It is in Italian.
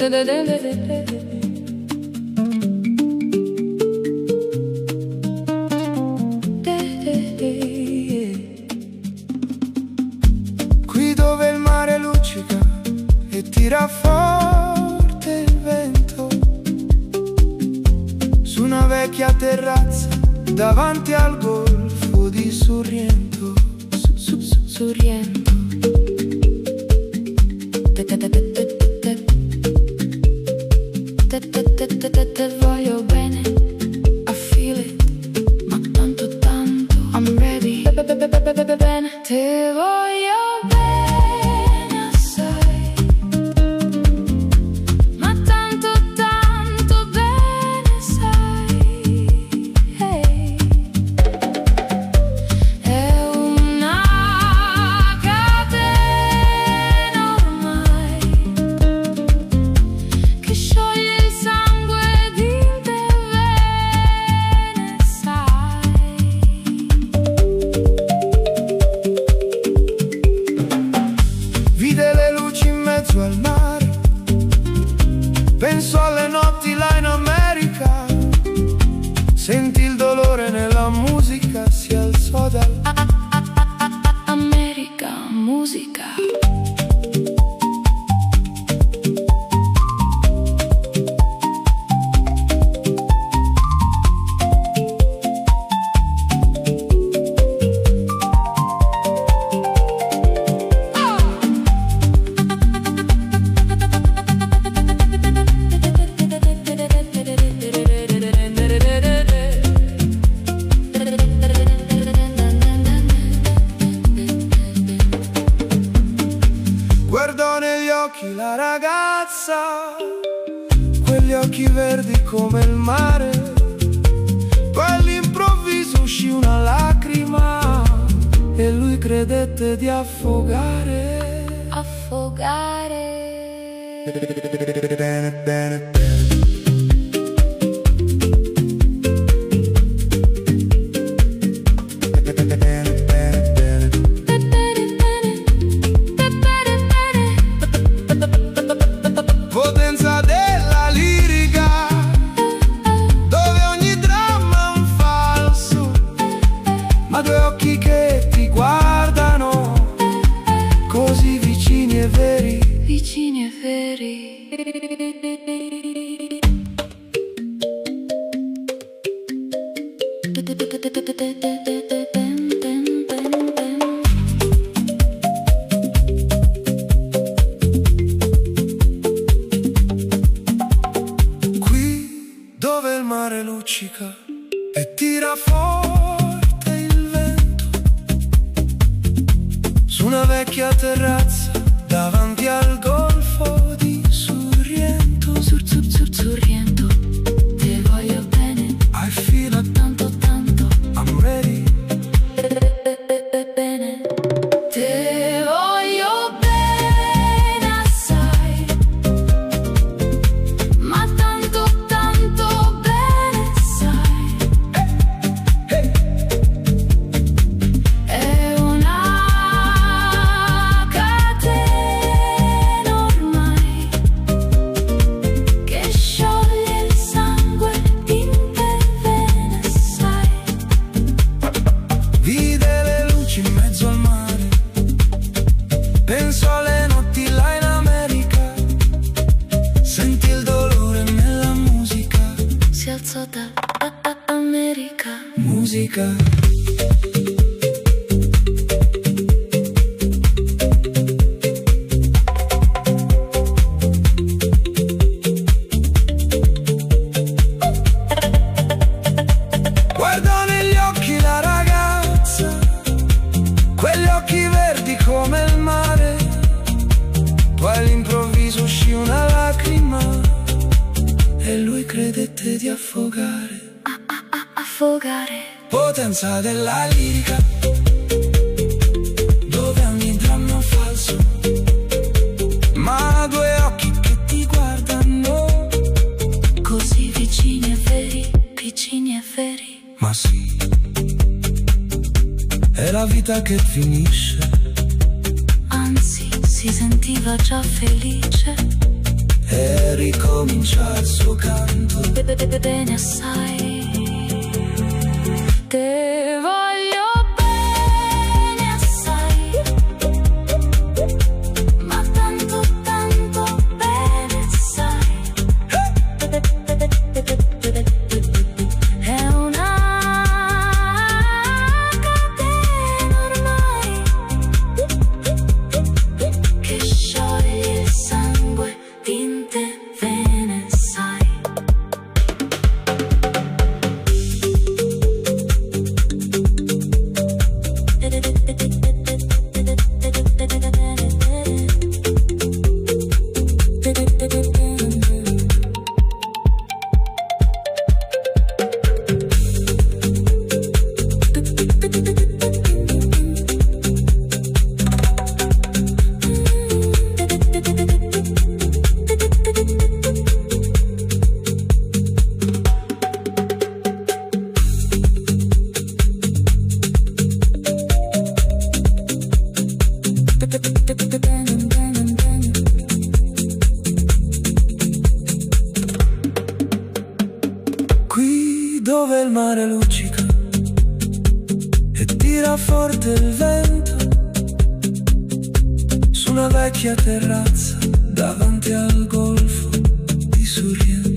Qui dove il mare luccica e tira forte il vento, su una vecchia terrazza davanti al golfo di Sorrento. Sorrento. Te voglio bene, I feel it, ma tanto tanto, I'm ready. Bene, te voglio bene assai, ma tanto tanto bene sai. Hey. È una catena ormai che scioglie il sangue di te, bene sai. Vide le luci in mezzo al mare, penso alle notti là in America, sentì il dolore nella musica, si alzò dal America, musica. guardò negli occhi la ragazza, quegli occhi verdi come il mare. Poi all'improvviso uscì una lacrima e lui credette di affogare. Affogare. Bene, bene. Potenza della lirica, dove ogni dramma è un falso, ma due occhi che ti guardano, così vicini e veri. Vicini e veri. Qui dove il mare luccica e tira forte il vento, su una vecchia terrazza davanti al golfo di Sorrento. Sorrento. Te voglio bene, I feel it, tanto tanto, I'm ready. bene. Te voglio bene assai, ma tanto tanto bene sai. È una catena ormai che scioglie il sangue in te, bene sai. Vide le luci in mezzo al mare, penso alle notti là in America, sentì il dolore nella musica. Si alzò da America. Musica. Guardò negli occhi la ragazza, quegli occhi verdi come il mare. Poi all'improvviso uscì una lacrima e lui credette di affogare. Affogare. Potenza della lirica, dove ogni dramma è un falso, ma due occhi che ti guardano, Così vicini e veri, vicini e veri. ma sì, è la vita che finisce, Anzi, si sentiva già felice. e ricomincia il suo canto. Bene assai, te voglio bene assai, ma tanto tanto bene sai. È una catena ormai che scioglie il sangue, tinte, vene sai. Qui dove il mare luccica e tira forte il vento, su una vecchia terrazza davanti al golfo di Sorrento.